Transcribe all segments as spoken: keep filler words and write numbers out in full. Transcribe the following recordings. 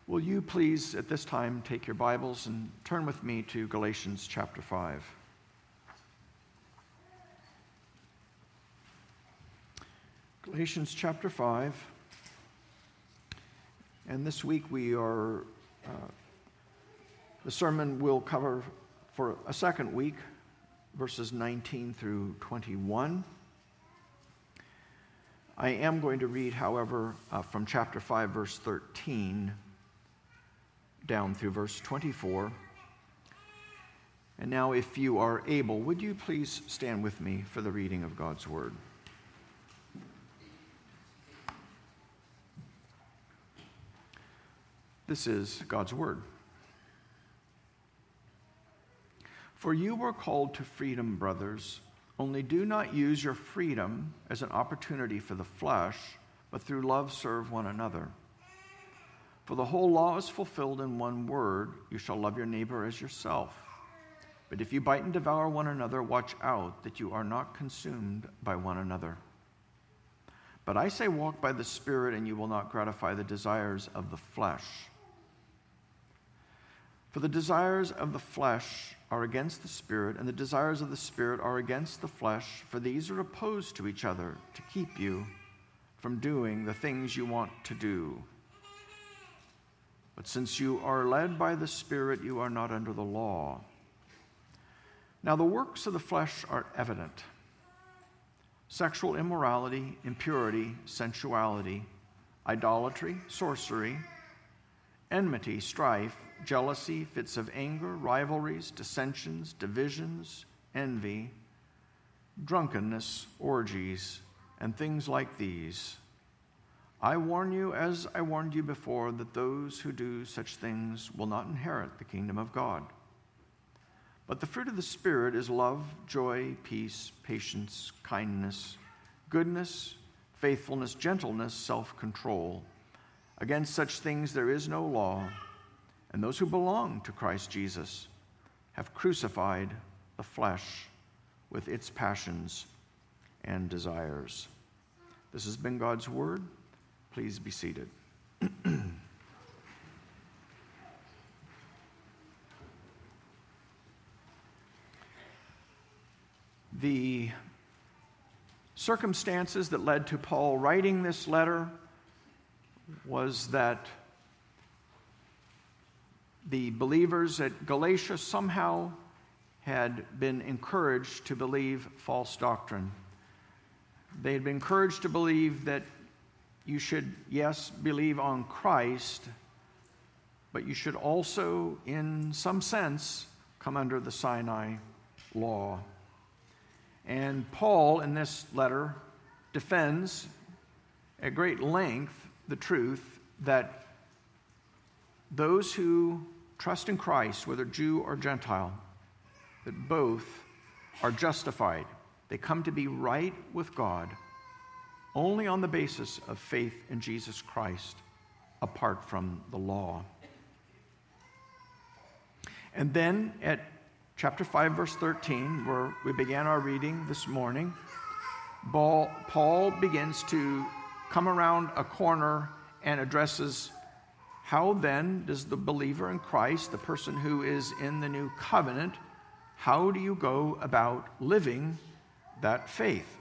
Will you please, at this time, take your Bibles and turn with me to Galatians chapter five. Galatians chapter five. And this week we are, uh, the sermon will cover for a second week, verses nineteen through twenty-one. I am going to read, however, uh, from chapter five, verse thirteen, down through verse twenty-four. And now, if you are able, would you please stand with me for the reading of God's Word? This is God's Word. For you were called to freedom, brothers, only do not use your freedom as an opportunity for the flesh, but through love serve one another. For the whole law is fulfilled in one word, you shall love your neighbor as yourself. But if you bite and devour one another, watch out that you are not consumed by one another. But I say walk by the Spirit, and you will not gratify the desires of the flesh. For the desires of the flesh are against the Spirit, and the desires of the Spirit are against the flesh, for these are opposed to each other to keep you from doing the things you want to do. But since you are led by the Spirit, you are not under the law. Now the works of the flesh are evident: sexual immorality, impurity, sensuality, idolatry, sorcery, enmity, strife, jealousy, fits of anger, rivalries, dissensions, divisions, envy, drunkenness, orgies, and things like these. I warn you, as I warned you before, that those who do such things will not inherit the kingdom of God. But the fruit of the Spirit is love, joy, peace, patience, kindness, goodness, faithfulness, gentleness, self-control. Against such things there is no law, and those who belong to Christ Jesus have crucified the flesh with its passions and desires. This has been God's word. Please be seated. The circumstances that led to Paul writing this letter was that the believers at Galatia somehow had been encouraged to believe false doctrine. They had been encouraged to believe that you should, yes, believe on Christ, but you should also, in some sense, come under the Sinai law. And Paul, in this letter, defends at great length the truth that those who trust in Christ, whether Jew or Gentile, that both are justified. They come to be right with God only on the basis of faith in Jesus Christ, apart from the law. And then at chapter five, verse thirteen, where we began our reading this morning, Paul begins to come around a corner and addresses how then does the believer in Christ, the person who is in the new covenant, how do you go about living that faith?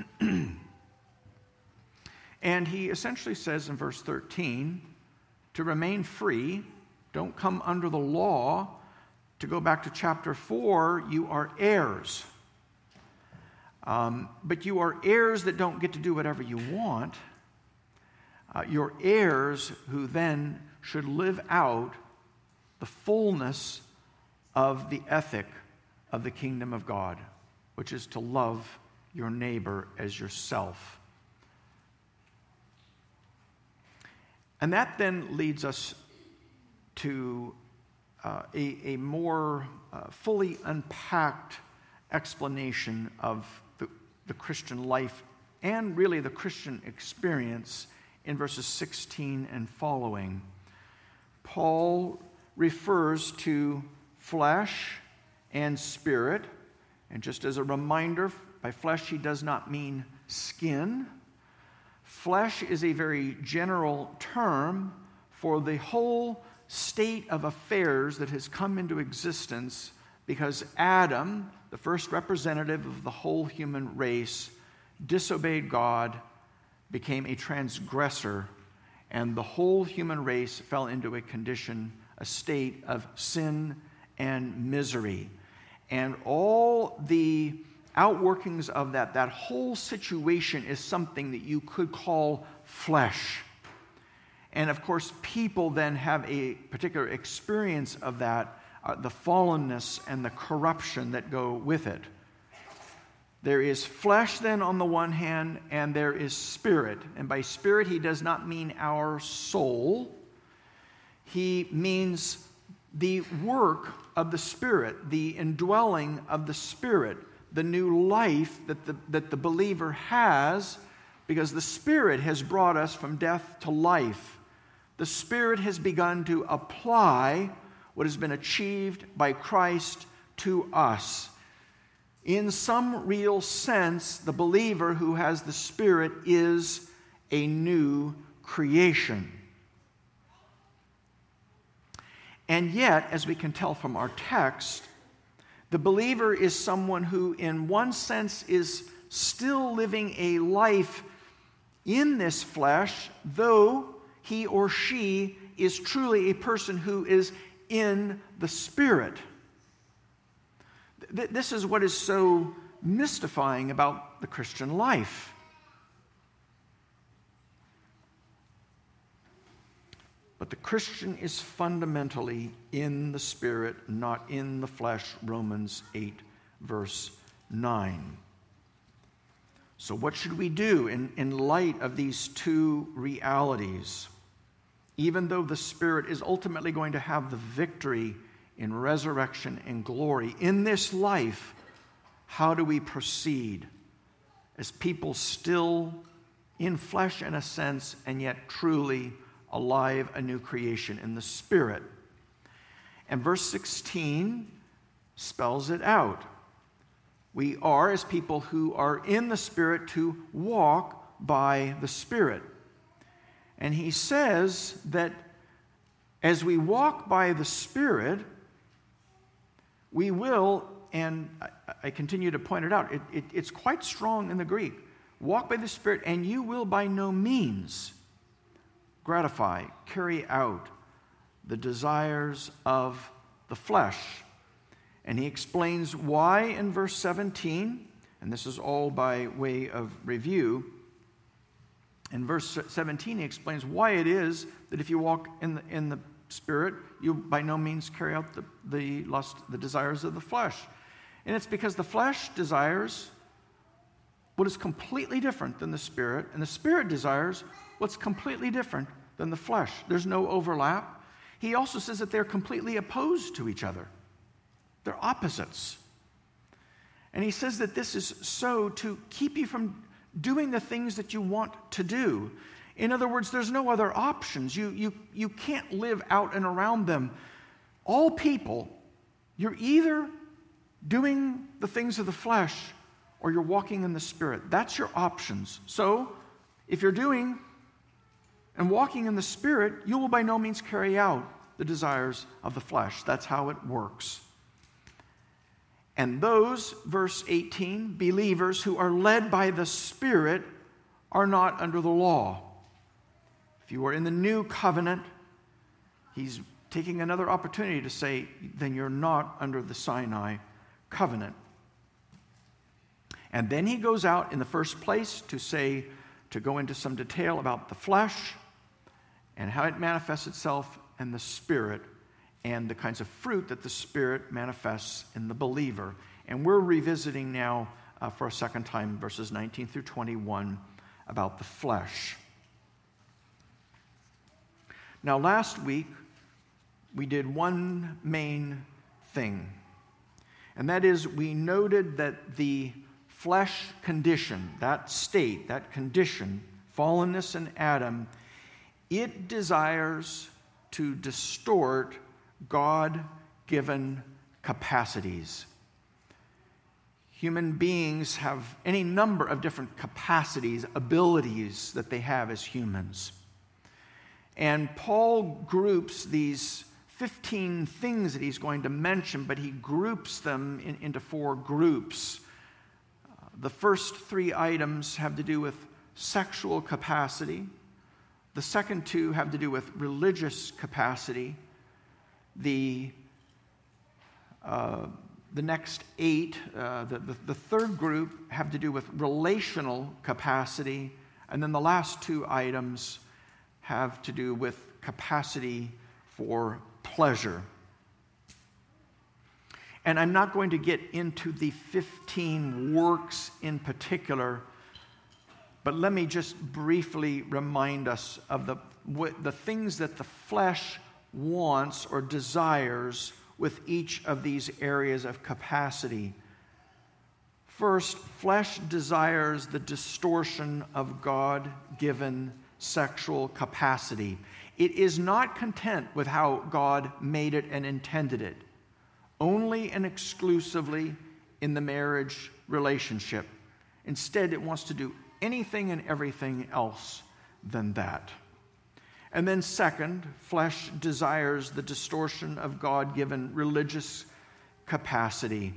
And he essentially says in verse thirteen, to remain free, don't come under the law. To go back to chapter four, you are heirs. Um, but you are heirs that don't get to do whatever you want. Uh, you're heirs who then should live out the fullness of the ethic of the kingdom of God, which is to love your neighbor as yourself. And that then leads us to uh, a, a more uh, fully unpacked explanation of the, the Christian life and really the Christian experience in verses sixteen and following. Paul refers to flesh and spirit, and just as a reminder, by flesh he does not mean skin. Flesh is a very general term for the whole state of affairs that has come into existence because Adam, the first representative of the whole human race, disobeyed God, became a transgressor, and the whole human race fell into a condition, a state of sin and misery. And all the outworkings of that, that whole situation is something that you could call flesh. And of course, people then have a particular experience of that, uh, the fallenness and the corruption that go with it. There is flesh then on the one hand, and there is spirit. And by spirit, he does not mean our soul. He means the work of the Spirit, the indwelling of the Spirit, the new life that the, that the believer has, because the Spirit has brought us from death to life. The Spirit has begun to apply what has been achieved by Christ to us. In some real sense, the believer who has the Spirit is a new creation. And yet, as we can tell from our text, the believer is someone who, in one sense, is still living a life in this flesh, though he or she is truly a person who is in the Spirit. Th- this is what is so mystifying about the Christian life. But the Christian is fundamentally in the Spirit, not in the flesh, Romans eight, verse nine. So what should we do in, in light of these two realities? Even though the Spirit is ultimately going to have the victory in resurrection and glory, in this life, how do we proceed as people still in flesh in a sense, and yet truly alive, a new creation in the Spirit? And verse sixteen spells it out. We are, as people who are in the Spirit, to walk by the Spirit. And he says that as we walk by the Spirit, we will, and I, I continue to point it out, it, it, it's quite strong in the Greek, walk by the Spirit, and you will by no means gratify, carry out the desires of the flesh. And he explains why in verse seventeen, and this is all by way of review. In verse seventeen, he explains why it is that if you walk in the, in the Spirit, you by no means carry out the, the lust, the desires of the flesh. And it's because the flesh desires what is completely different than the Spirit, and the Spirit desires what's completely different than the flesh. There's no overlap. He also says that they're completely opposed to each other. They're opposites. And he says that this is so to keep you from doing the things that you want to do. In other words, there's no other options. You, you, you can't live out and around them. All people, you're either doing the things of the flesh or you're walking in the Spirit. That's your options. So, if you're doing and walking in the Spirit, you will by no means carry out the desires of the flesh. That's how it works. And those, verse eighteen, believers who are led by the Spirit are not under the law. If you are in the new covenant, he's taking another opportunity to say, then you're not under the Sinai covenant. And then he goes out in the first place to say, to go into some detail about the flesh and how it manifests itself in the Spirit and the kinds of fruit that the Spirit manifests in the believer. And we're revisiting now uh, for a second time verses nineteen through twenty-one about the flesh. Now, last week, we did one main thing, and that is we noted that the flesh condition, that state, that condition, fallenness in Adam, it desires to distort God-given capacities. Human beings have any number of different capacities, abilities that they have as humans. And Paul groups these fifteen things that he's going to mention, but he groups them in, into four groups. Uh, the first three items have to do with sexual capacity. The second two have to do with religious capacity. The, uh, the next eight, uh, the, the, the third group, have to do with relational capacity. And then the last two items have to do with capacity for pleasure. And I'm not going to get into the fifteen works in particular, but let me just briefly remind us of the, the things that the flesh wants or desires with each of these areas of capacity. First, flesh desires the distortion of God-given sexual capacity. It is not content with how God made it and intended it, only and exclusively in the marriage relationship. Instead, it wants to do anything and everything else than that. And then second, flesh desires the distortion of God-given religious capacity.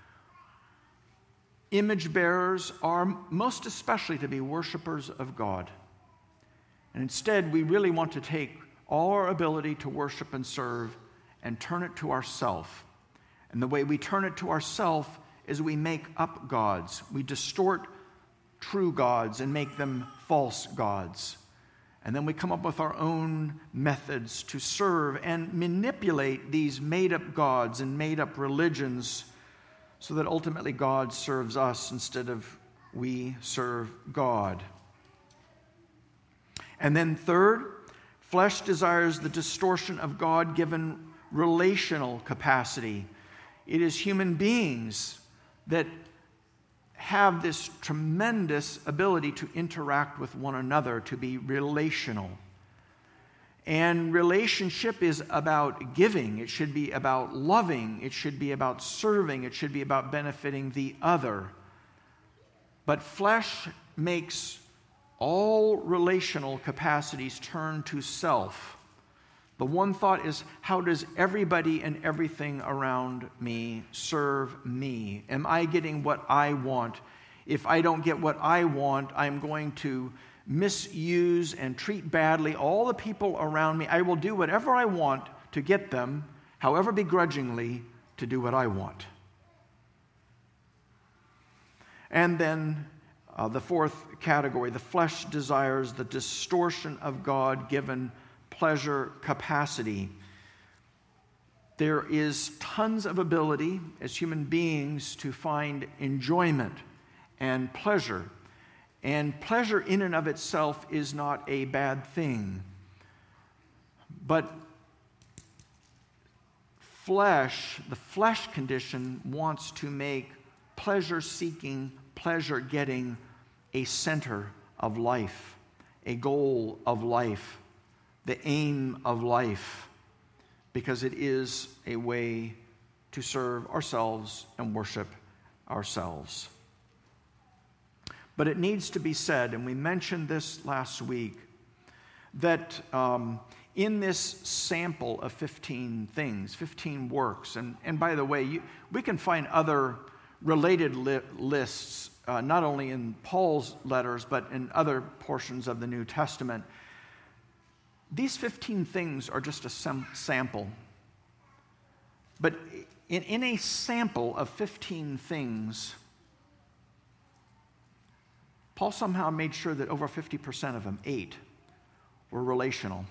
Image bearers are most especially to be worshipers of God. And instead, we really want to take all our ability to worship and serve and turn it to ourself. And the way we turn it to ourself is we make up gods. We distort true gods and make them false gods. And then we come up with our own methods to serve and manipulate these made-up gods and made-up religions so that ultimately God serves us instead of we serve God. And then third, flesh desires the distortion of God-given relational capacity. It is human beings that have this tremendous ability to interact with one another, to be relational. And relationship is about giving. It should be about loving. It should be about serving. It should be about benefiting the other. But flesh makes all relational capacities turn to self. The one thought is, how does everybody and everything around me serve me? Am I getting what I want? If I don't get what I want, I'm going to misuse and treat badly all the people around me. I will do whatever I want to get them, however begrudgingly, to do what I want. And then uh, the fourth category, the flesh desires the distortion of God-given pleasure capacity. There is tons of ability as human beings to find enjoyment and pleasure. And pleasure in and of itself is not a bad thing. But flesh, the flesh condition, wants to make pleasure-seeking, pleasure-getting a center of life, a goal of life, the aim of life, because it is a way to serve ourselves and worship ourselves. But it needs to be said, and we mentioned this last week, that um, in this sample of fifteen things, fifteen works, and, and by the way, you, we can find other related li- lists, uh, not only in Paul's letters, but in other portions of the New Testament. These fifteen things are just a sem- sample. But in, in a sample of fifteen things, Paul somehow made sure that over fifty percent of them, eight, were relational.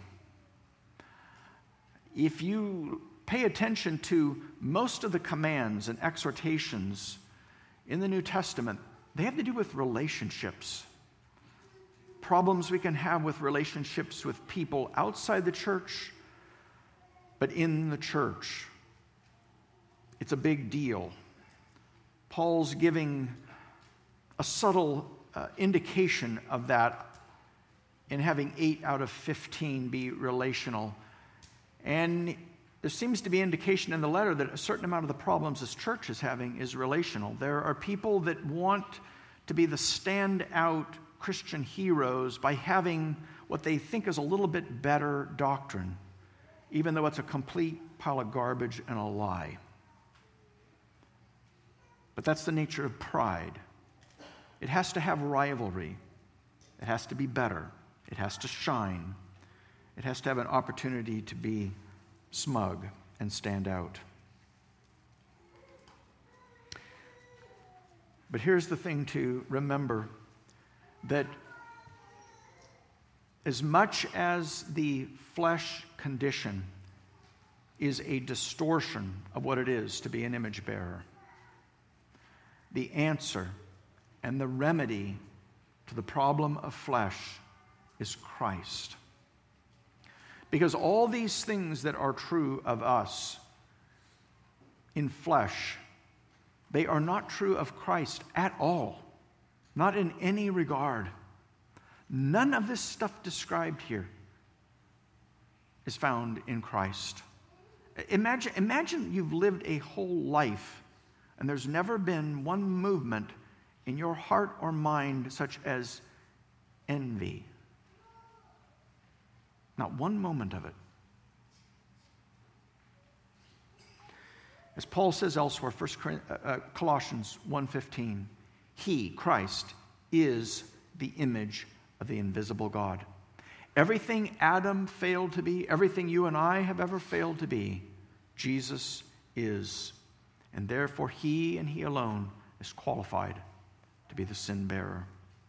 If you pay attention to most of the commands and exhortations in the New Testament, they have to do with relationships. Problems we can have with relationships with people outside the church, but in the church. It's a big deal. Paul's giving a subtle uh, indication of that in having eight out of fifteen be relational. And there seems to be indication in the letter that a certain amount of the problems this church is having is relational. There are people that want to be the standout Christian heroes by having what they think is a little bit better doctrine, even though it's a complete pile of garbage and a lie. But that's the nature of pride. It has to have rivalry. It has to be better. It has to shine. It has to have an opportunity to be smug and stand out. But here's the thing to remember, that as much as the flesh condition is a distortion of what it is to be an image bearer, the answer and the remedy to the problem of flesh is Christ. Because all these things that are true of us in flesh, they are not true of Christ at all, not in any regard. None of this stuff described here is found in Christ. Imagine, imagine you've lived a whole life and there's never been one movement in your heart or mind such as envy. Not one moment of it. As Paul says elsewhere, First Colossians one fifteen, He, Christ, is the image of the invisible God. Everything Adam failed to be, everything you and I have ever failed to be, Jesus is. And therefore, He and He alone is qualified to be the sin bearer.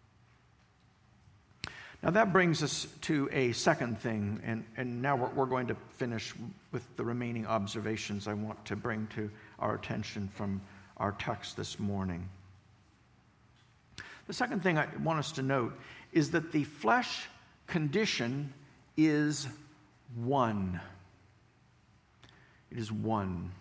Now that brings us to a second thing, and, and now we're, we're going to finish with the remaining observations I want to bring to our attention from our text this morning. The second thing I want us to note is that the flesh condition is one. It is one.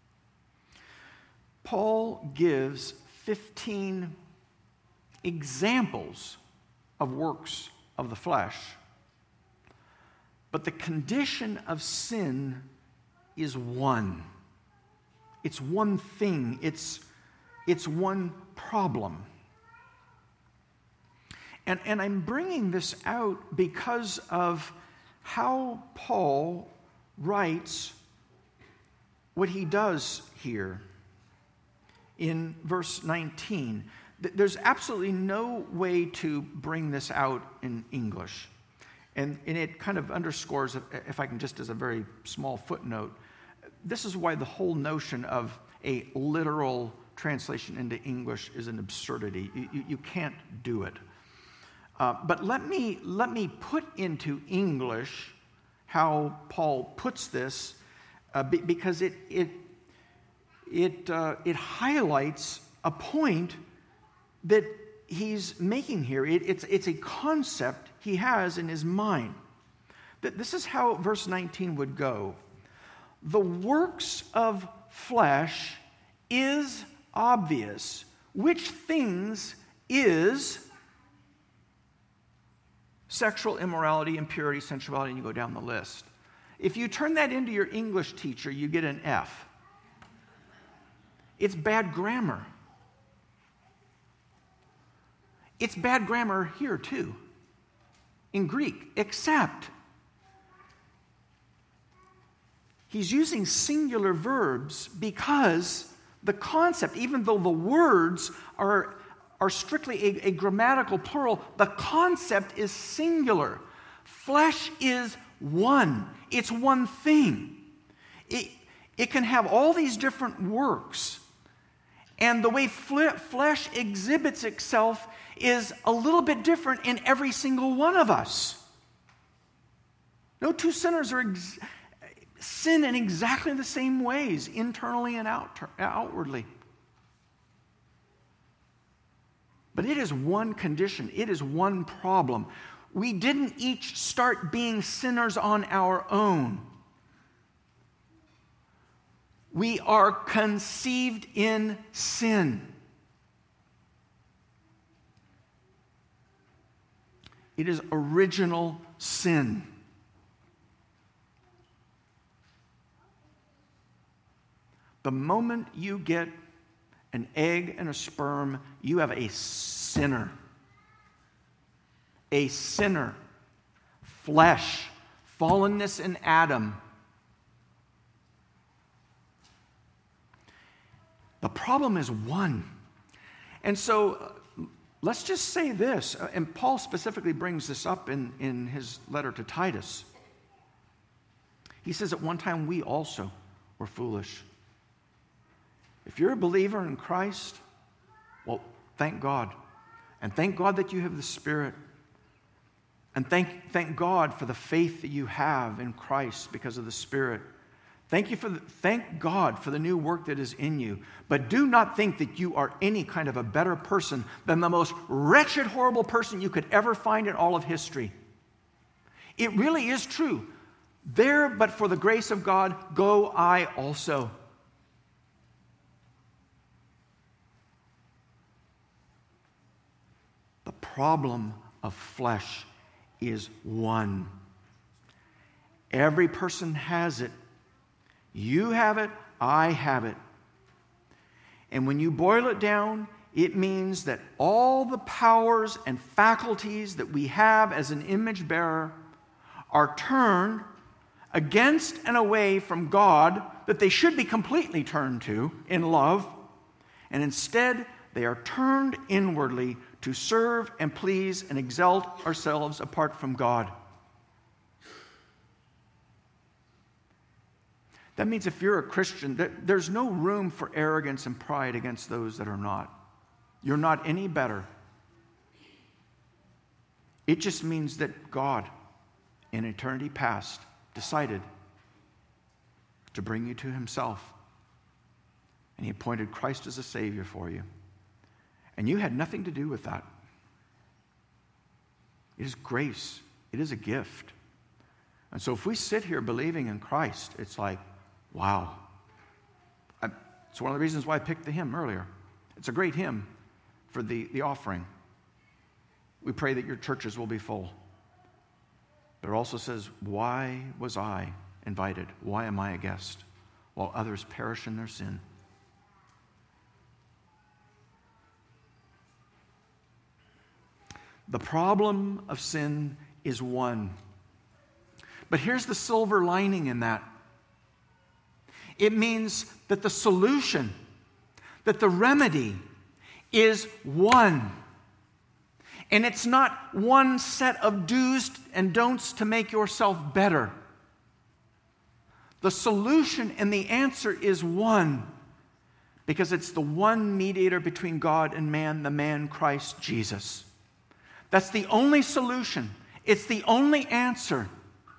Paul gives fifteen examples of works of the flesh, but the condition of sin is one. It's one thing. It's, it's one problem. And, and I'm bringing this out because of how Paul writes what he does here in verse nineteen. There's absolutely no way to bring this out in English. And, and it kind of underscores, if I can just as a very small footnote, this is why the whole notion of a literal translation into English is an absurdity. You, you, you can't do it. Uh, but let me, let me put into English how Paul puts this, uh, be, because it, it, it, uh, it highlights a point that he's making here. It, it's, it's a concept he has in his mind. That this is how verse nineteen would go. The works of flesh is obvious. Which things is sexual immorality, impurity, sensuality, and you go down the list. If you turn that into your English teacher, you get an F. It's bad grammar. It's bad grammar here too, in Greek, except he's using singular verbs because the concept, even though the words are, are strictly a, a grammatical plural, the concept is singular. Flesh is one. It's one thing. It, it can have all these different works. And the way flesh exhibits itself is a little bit different in every single one of us. No two sinners are ex- sin in exactly the same ways, internally and out- outwardly. But it is one condition. It is one problem. We didn't each start being sinners on our own. We are conceived in sin. It is original sin. The moment you get an egg and a sperm, you have a sinner. A sinner. flesh, fallenness in Adam. The problem is one. And so uh, let's just say this, uh, and Paul specifically brings this up in, in his letter to Titus. He says at one time we also were foolish. If you're a believer in Christ, well, thank God. And thank God that you have the Spirit. And thank, thank God for the faith that you have in Christ because of the Spirit. Thank you for the, thank God for the new work that is in you. But do not think that you are any kind of a better person than the most wretched, horrible person you could ever find in all of history. It really is true. There, but for the grace of God, go I also. The problem of flesh is one. Every person has it. You have it, I have it. And when you boil it down, it means that all the powers and faculties that we have as an image bearer are turned against and away from God that they should be completely turned to in love, and instead they are turned inwardly to serve and please and exalt ourselves apart from God. That means if you're a Christian, there's no room for arrogance and pride against those that are not. You're not any better. It just means that God, in eternity past, decided to bring you to himself. And he appointed Christ as a Savior for you. And you had nothing to do with that. It is grace. It is a gift. And so if we sit here believing in Christ, it's like, wow. I, it's one of the reasons why I picked the hymn earlier. It's a great hymn for the, the offering. We pray that your churches will be full. But it also says, why was I invited? Why am I a guest? While others perish in their sin. The problem of sin is one. But here's the silver lining in that. It means that the solution, that the remedy is one. And it's not one set of do's and don'ts to make yourself better. The solution and the answer is one, because it's the one mediator between God and man, the man Christ Jesus. That's the only solution. It's the only answer.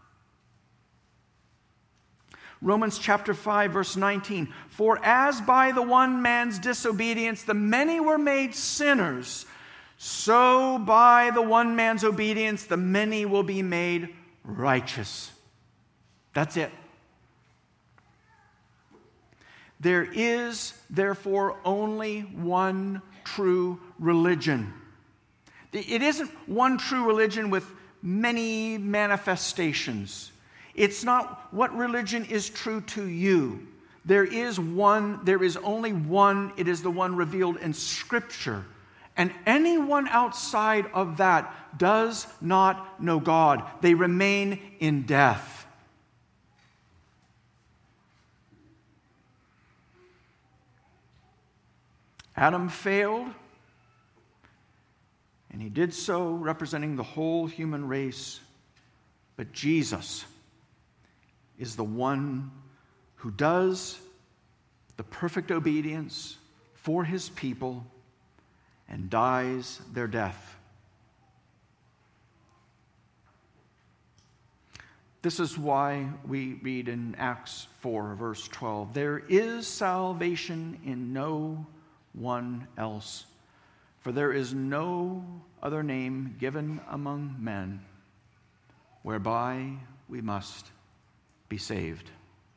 Romans chapter five, verse nineteen. For as by the one man's disobedience the many were made sinners, so by the one man's obedience the many will be made righteous. That's it. There is, therefore, only one true religion. It isn't one true religion with many manifestations. It's not what religion is true to you. There is one, there is only one. It is the one revealed in Scripture. And anyone outside of that does not know God. They remain in death. Adam failed, and he did so representing the whole human race. But Jesus is the one who does the perfect obedience for his people and dies their death. This is why we read in Acts four, verse twelve, there is salvation in no one else, for there is no other name given among men whereby we must be saved.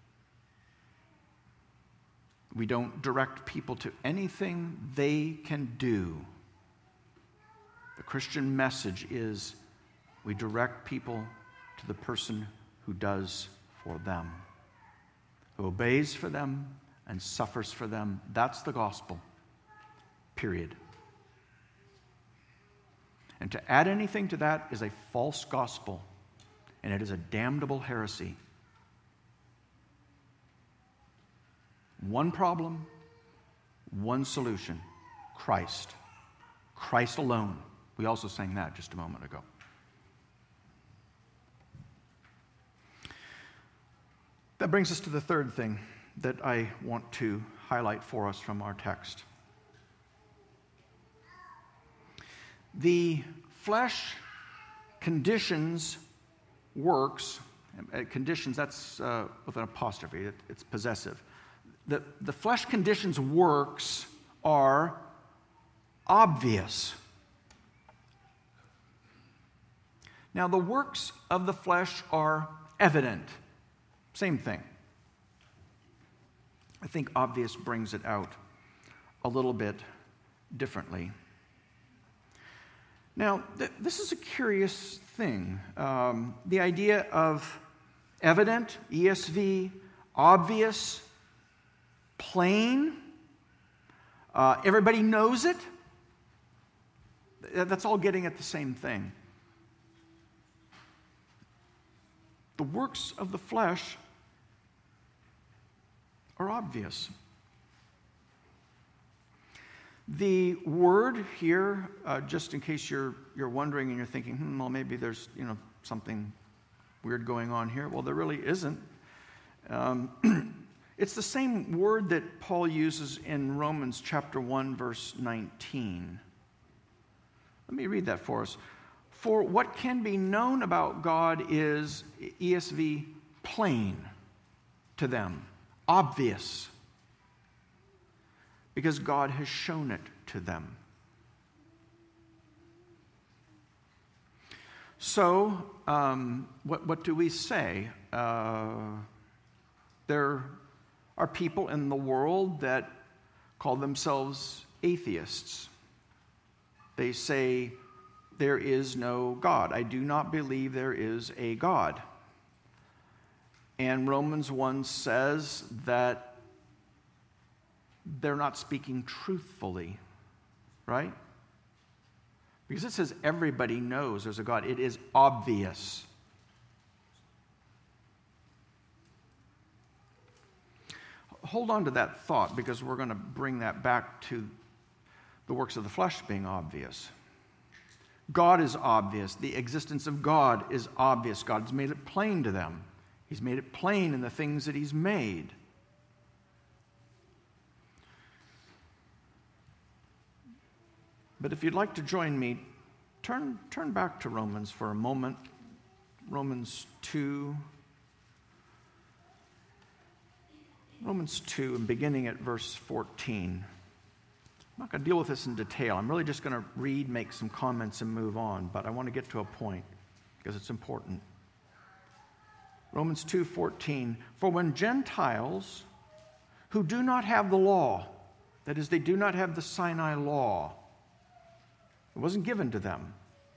We don't direct people to anything they can do. The Christian message is we direct people to the person who does for them, who obeys for them and suffers for them. That's the gospel. Period. And to add anything to that is a false gospel and it is a damnable heresy. One problem, one solution: Christ. Christ alone. We also sang that just a moment ago. That brings us to the third thing that I want to highlight for us from our text. The flesh conditions works, uh, conditions, that's uh, with an apostrophe, it, it's possessive. The, the flesh conditions works are obvious. Now, the works of the flesh are evident. Same thing. I think obvious brings it out a little bit differently. Now, th- this is a curious thing. Um, the idea of evident, E S V, obvious, plain, uh, everybody knows it. That's all getting at the same thing. The works of the flesh are obvious. The word here, uh, just in case you're you're wondering and you're thinking, hmm, well, maybe there's you know something weird going on here. Well, there really isn't. Um, it's the same word that Paul uses in Romans chapter one, verse nineteen. Let me read that for us. For what can be known about God is, E S V, plain to them, obvious, because God has shown it to them. So, um, what, what do we say? Uh, there are people in the world that call themselves atheists. They say, there is no God. I do not believe there is a God. And Romans one says that they're not speaking truthfully, right? Because it says everybody knows there's a God. It is obvious. Hold on to that thought, because we're going to bring that back to the works of the flesh being obvious. God is obvious. The existence of God is obvious. God's made it plain to them. He's made it plain in the things that He's made. But if you'd like to join me, turn, turn back to Romans for a moment. Romans two. Romans two, and beginning at verse fourteen. I'm not going to deal with this in detail. I'm really just going to read, make some comments, and move on. But I want to get to a point because it's important. Romans two fourteen. For when Gentiles who do not have the law, that is, they do not have the Sinai law, it wasn't given to them.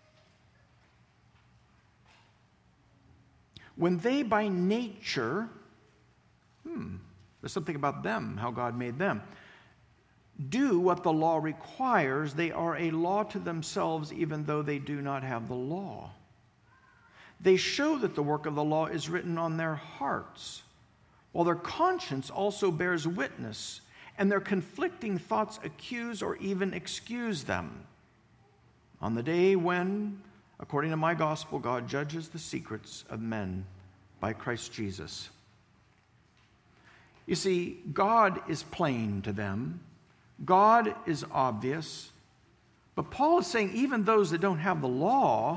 When they by nature, hmm, there's something about them, how God made them, do what the law requires, they are a law to themselves, even though they do not have the law. They show that the work of the law is written on their hearts, while their conscience also bears witness, and their conflicting thoughts accuse or even excuse them. On the day when, according to my gospel, God judges the secrets of men by Christ Jesus. You see, God is plain to them. God is obvious. But Paul is saying even those that don't have the law,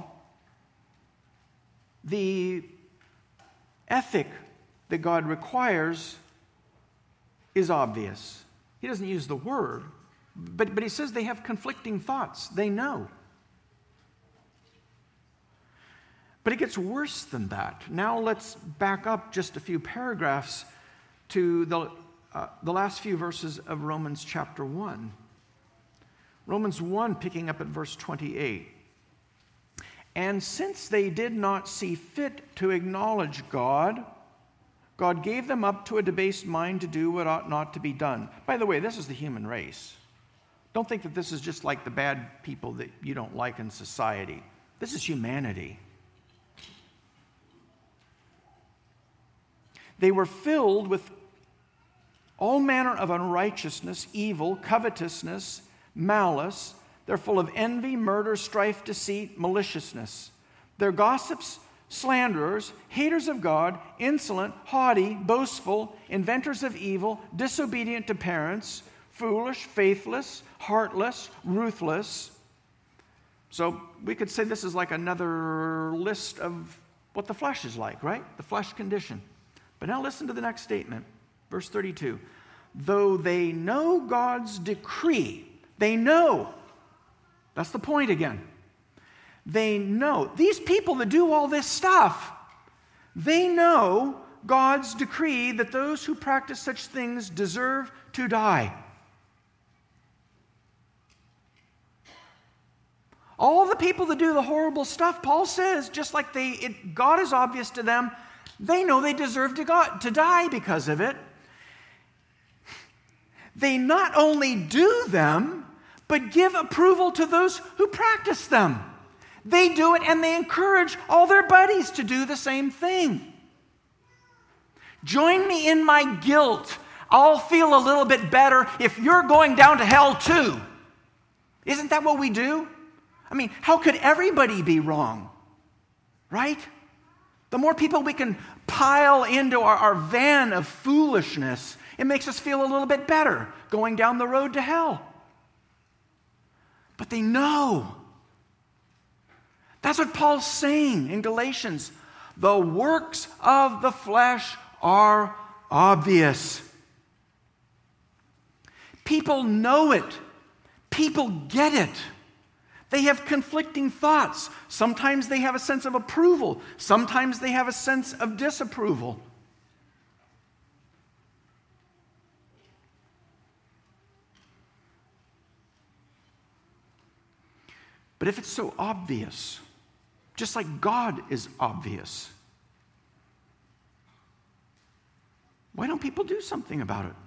the ethic that God requires is obvious. He doesn't use the word, but, but he says they have conflicting thoughts. They know. But it gets worse than that. Now let's back up just a few paragraphs to the Uh, the last few verses of Romans chapter one. Romans one, picking up at verse twenty-eight. And since they did not see fit to acknowledge God, God gave them up to a debased mind to do what ought not to be done. By the way, this is the human race. Don't think that this is just like the bad people that you don't like in society. This is humanity. They were filled with all manner of unrighteousness, evil, covetousness, malice. They're full of envy, murder, strife, deceit, maliciousness. They're gossips, slanderers, haters of God, insolent, haughty, boastful, inventors of evil, disobedient to parents, foolish, faithless, heartless, ruthless. So we could say this is like another list of what the flesh is like, right? The flesh condition. But now listen to the next statement, verse thirty-two. Though they know God's decree, they know. That's the point again. They know. These people that do all this stuff, they know God's decree that those who practice such things deserve to die. All the people that do the horrible stuff, Paul says, just like they, it, God is obvious to them, they know they deserve to, God, to die because of it. They not only do them, but give approval to those who practice them. They do it and they encourage all their buddies to do the same thing. Join me in my guilt. I'll feel a little bit better if you're going down to hell too. Isn't that what we do? I mean, how could everybody be wrong? Right? The more people we can pile into our, our van of foolishness, it makes us feel a little bit better going down the road to hell. But they know. That's what Paul's saying in Galatians. The works of the flesh are obvious. People know it. People get it. They have conflicting thoughts. Sometimes they have a sense of approval. Sometimes they have a sense of disapproval. But if it's so obvious, just like God is obvious, why don't people do something about it?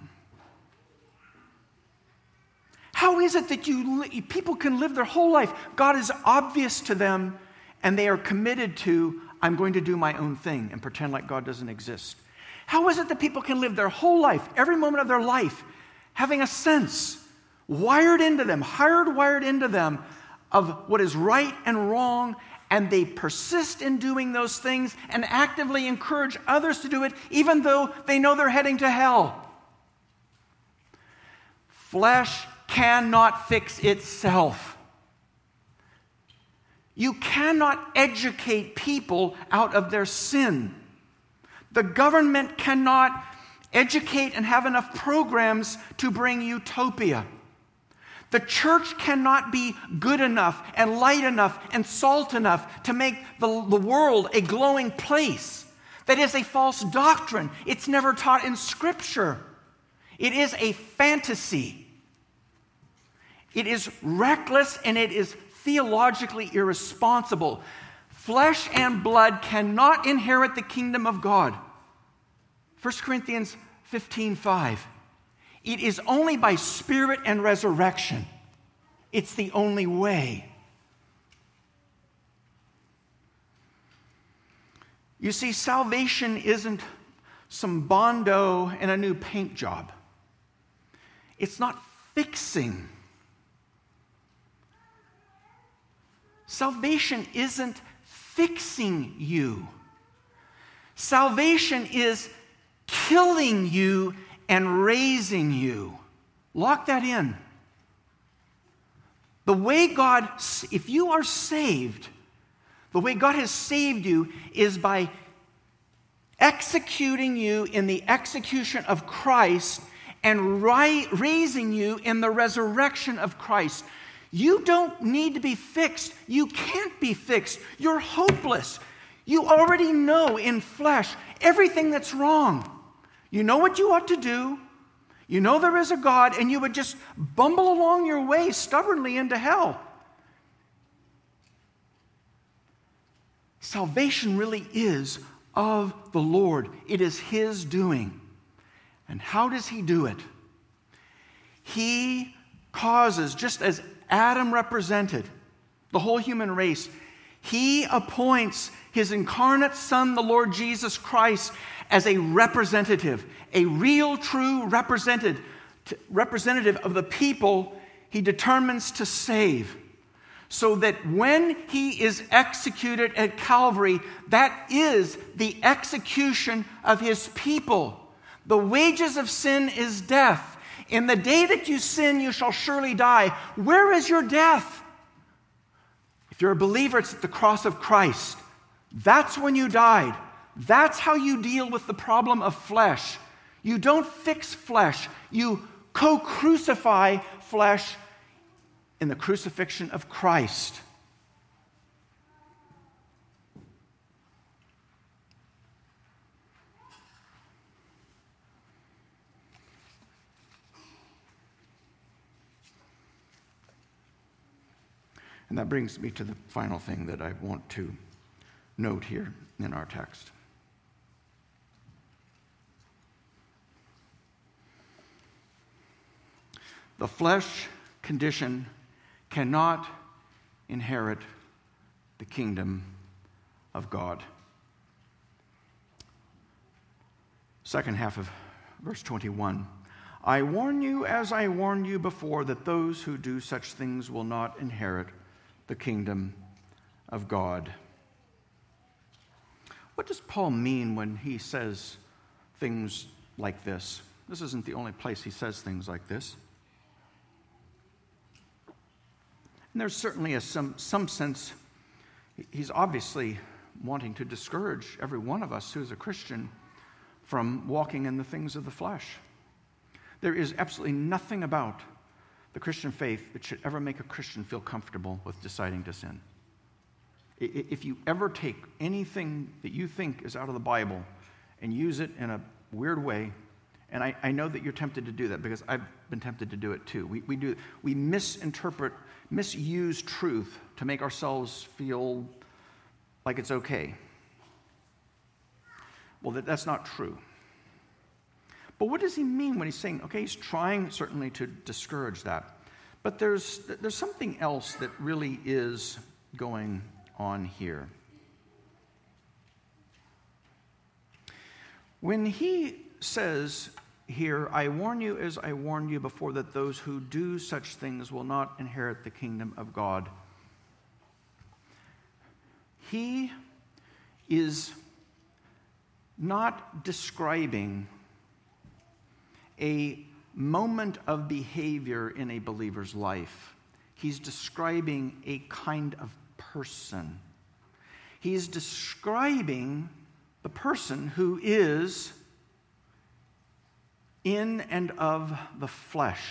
How is it that you people can live their whole life? God is obvious to them, and they are committed to, I'm going to do my own thing and pretend like God doesn't exist. How is it that people can live their whole life, every moment of their life, having a sense wired into them, hardwired into them, of what is right and wrong, and they persist in doing those things and actively encourage others to do it, even though they know they're heading to hell? Flesh cannot fix itself. You cannot educate people out of their sin. The government cannot educate and have enough programs to bring utopia. The church cannot be good enough and light enough and salt enough to make the, the world a glowing place. That is a false doctrine. It's never taught in Scripture. It is a fantasy. It is reckless and it is theologically irresponsible. Flesh and blood cannot inherit the kingdom of God. First Corinthians fifteen five. It is only by spirit and resurrection. It's the only way. You see, salvation isn't some bondo and a new paint job. It's not fixing. Salvation isn't fixing you. Salvation is killing you and raising you. Lock that in. The way God, if you are saved, the way God has saved you is by executing you in the execution of Christ and ri- raising you in the resurrection of Christ. You don't need to be fixed. You can't be fixed. You're hopeless. You already know in flesh everything that's wrong. You know what you ought to do. You know there is a God, and you would just bumble along your way stubbornly into hell. Salvation really is of the Lord. It is His doing. And how does He do it? He causes, just as Adam represented the whole human race, He appoints His incarnate Son, the Lord Jesus Christ, as a representative, a real, true representative, representative of the people he determines to save. So that when he is executed at Calvary, that is the execution of his people. The wages of sin is death. In the day that you sin, you shall surely die. Where is your death? If you're a believer, it's at the cross of Christ. That's when you died. That's how you deal with the problem of flesh. You don't fix flesh. You co-crucify flesh in the crucifixion of Christ. And that brings me to the final thing that I want to note here in our text. The flesh condition cannot inherit the kingdom of God. Second half of verse twenty-one. I warn you, as I warned you before, that those who do such things will not inherit the kingdom of God. What does Paul mean when he says things like this? This isn't the only place he says things like this. And there's certainly a, some, some sense, he's obviously wanting to discourage every one of us who's a Christian from walking in the things of the flesh. There is absolutely nothing about the Christian faith that should ever make a Christian feel comfortable with deciding to sin. If you ever take anything that you think is out of the Bible and use it in a weird way, and I, I know that you're tempted to do that because I've been tempted to do it too. We, we do we misinterpret, misuse truth to make ourselves feel like it's okay. Well, that, that's not true. But what does he mean when he's saying, okay, he's trying certainly to discourage that. But there's there's something else that really is going on here. When he says here, I warn you as I warned you before, that those who do such things will not inherit the kingdom of God, he is not describing a moment of behavior in a believer's life. He's describing a kind of person. He's describing the person who is in and of the flesh.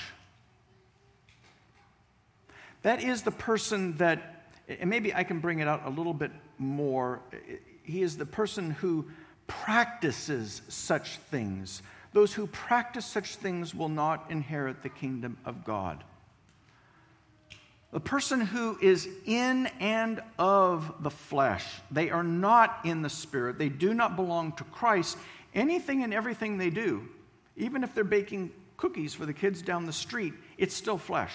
That is the person that, and maybe I can bring it out a little bit more, he is the person who practices such things. Those who practice such things will not inherit the kingdom of God. The person who is in and of the flesh, they are not in the Spirit. They do not belong to Christ. Anything and everything they do, even if they're baking cookies for the kids down the street, it's still flesh.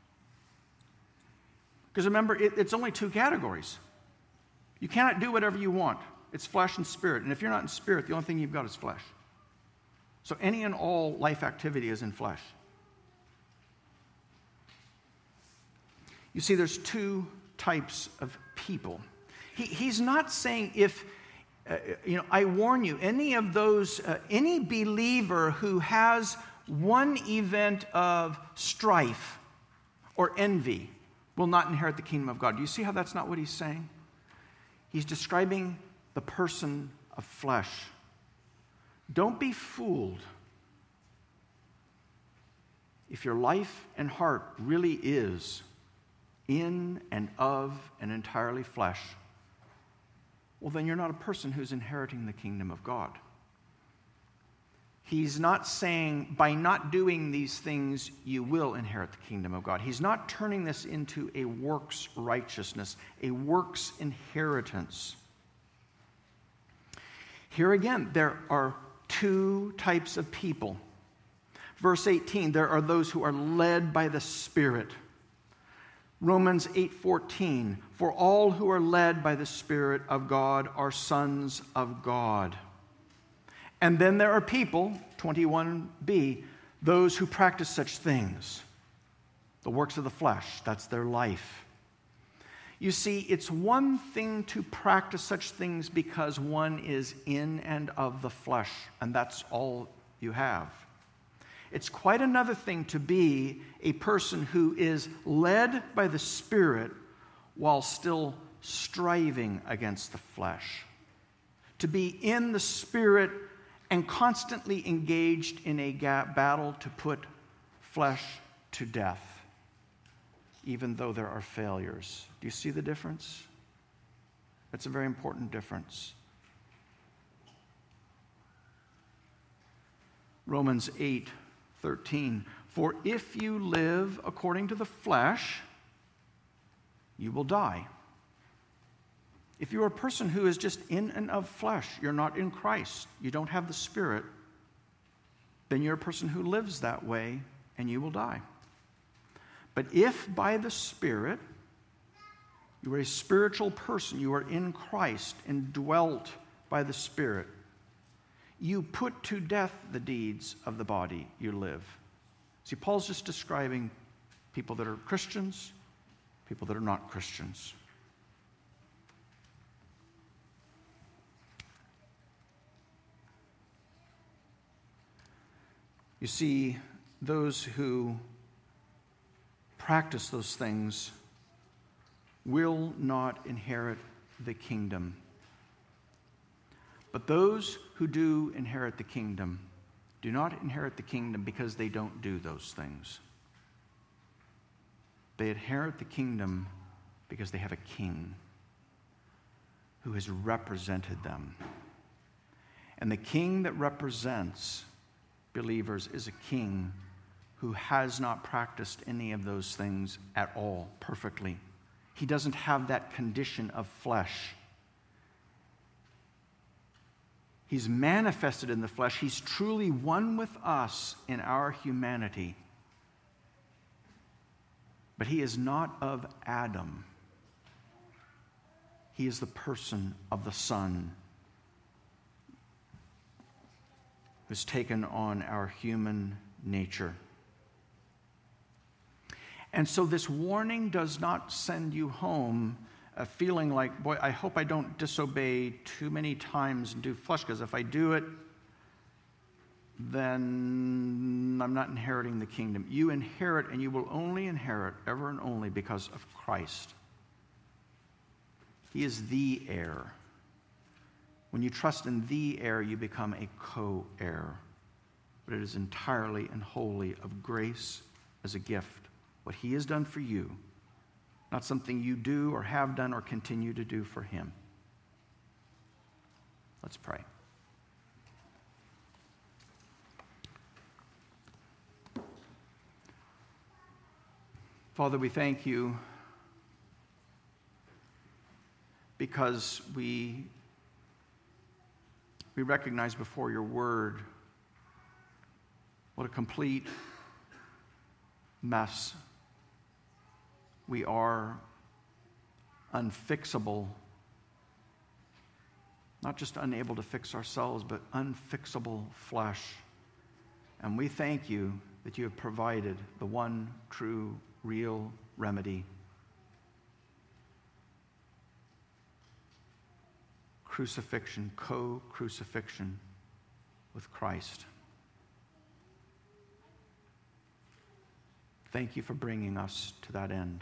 Because remember, it, it's only two categories. You cannot do whatever you want. It's flesh and spirit. And if you're not in spirit, the only thing you've got is flesh. So any and all life activity is in flesh. You see, there's two types of people. He, he's not saying if, uh, you know, I warn you, any of those, uh, any believer who has one event of strife or envy will not inherit the kingdom of God. Do you see how that's not what he's saying? He's describing the person of flesh. Don't be fooled. If your life and heart really is in and of and entirely flesh, well, then you're not a person who's inheriting the kingdom of God. He's not saying by not doing these things you will inherit the kingdom of God. He's not turning this into a works righteousness, a works inheritance. Here again, there are two types of people. Verse eighteen, there are those who are led by the Spirit. Romans eight fourteen, for all who are led by the Spirit of God are sons of God. And then there are people, twenty-one b, those who practice such things. The works of the flesh, that's their life. You see, it's one thing to practice such things because one is in and of the flesh, and that's all you have. It's quite another thing to be a person who is led by the Spirit while still striving against the flesh. To be in the Spirit and constantly engaged in a battle to put flesh to death, even though there are failures. Do you see the difference? It's a very important difference. Romans eight thirteen. For if you live according to the flesh, you will die. If you're a person who is just in and of flesh, you're not in Christ, you don't have the Spirit, then you're a person who lives that way and you will die. But if by the Spirit, you are a spiritual person, you are in Christ, indwelt by the Spirit, you put to death the deeds of the body you live. See, Paul's just describing people that are Christians, people that are not Christians. You see, those who practice those things will not inherit the kingdom. But those who do inherit the kingdom do not inherit the kingdom because they don't do those things. They inherit the kingdom because they have a king who has represented them. And the king that represents believers is a king who has not practiced any of those things at all perfectly. He doesn't have that condition of flesh. He's manifested in the flesh. He's truly one with us in our humanity. But he is not of Adam. He is the person of the Son who's taken on our human nature. And so this warning does not send you home uh, feeling like, boy, I hope I don't disobey too many times and do flesh, because if I do it, then I'm not inheriting the kingdom. You inherit, and you will only inherit ever and only because of Christ. He is the heir. When you trust in the heir, you become a co-heir. But it is entirely and wholly of grace as a gift. What he has done for you, not something you do or have done or continue to do for him. Let's pray. Father, we thank you because we, we recognize before your word what a complete mess we are, unfixable, not just unable to fix ourselves, but unfixable flesh. And we thank you that you have provided the one true, real remedy. Crucifixion, co-crucifixion with Christ. Thank you for bringing us to that end.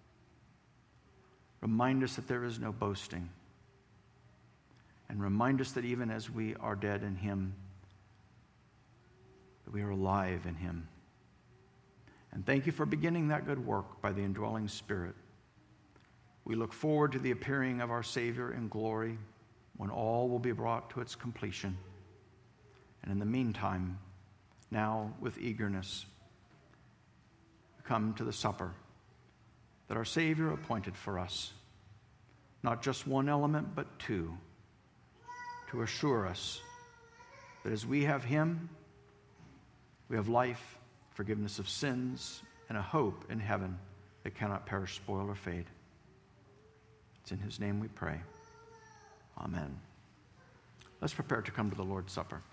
Remind us that there is no boasting. And remind us that even as we are dead in him, that we are alive in him. And thank you for beginning that good work by the indwelling Spirit. We look forward to the appearing of our Savior in glory, when all will be brought to its completion. And in the meantime, now with eagerness, come to the supper that our Savior appointed for us. Not just one element, but two, to assure us that as we have him, we have life, forgiveness of sins, and a hope in heaven that cannot perish, spoil, or fade. It's in his name we pray. Amen. Let's prepare to come to the Lord's Supper.